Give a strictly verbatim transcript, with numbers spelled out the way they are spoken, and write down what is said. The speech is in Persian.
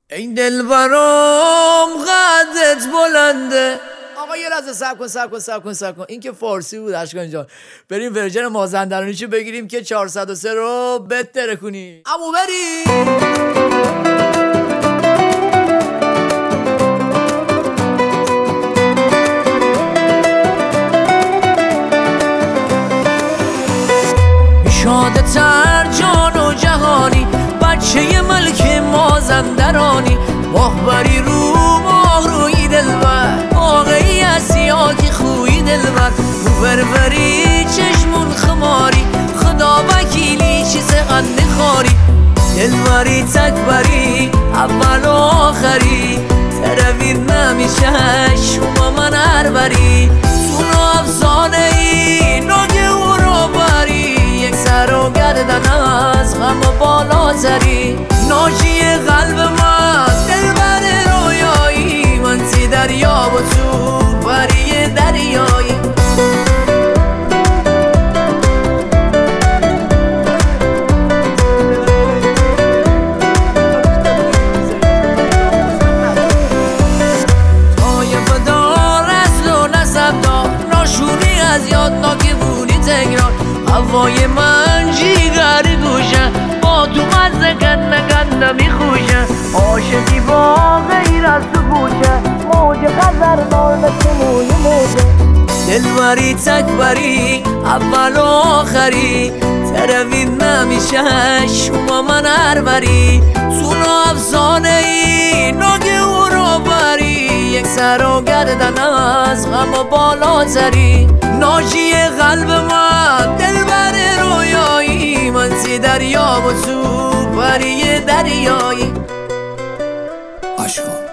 این دل برام قدت بلنده. آقا یه لحظه صبر کن صبر کن صبر کن صبر کن این که فارسی بود اشکان جان. بریم ورژن مازندرانیشو بگیریم که چهارصد و سه رو بهتره کنی. امو بریم. شاده تر جان و جهانی، بچه ملک مازندرانی، ماهبری رو ماه روی دلبر، واقعی اسیا که خوی دلبر، بربری چشمون خماری، خدا وکیلی چیز غنده خاری، دلبری تکبری اول و آخری، تروید نمیشه شما من هر بری، تو افسانه ای ناگه و رو بری، یک سر و گردن از غم و بالاتری، ناجی قلب من دلبر رویایی، من تی دریا و تو بری دریایی. طایفه دار اصل و نسب دار، ناشونی از یاد ناکبونی تکرار، هوای من جیگر گوشه، با تو مزه گنده گنده میخوشه، عاشقی با غیر از تو گوشه، موج خزر نال موی موجه، دلبری تکبری اول و آخری، تروید نمیشه شما من هر بری، تو افسانه ای ناگه و رو بری، یک سر و گردن از غم و بالاتری، ناجی قلب من دلبر رویایی، من تی دریا و تو بری دریایی. اشکان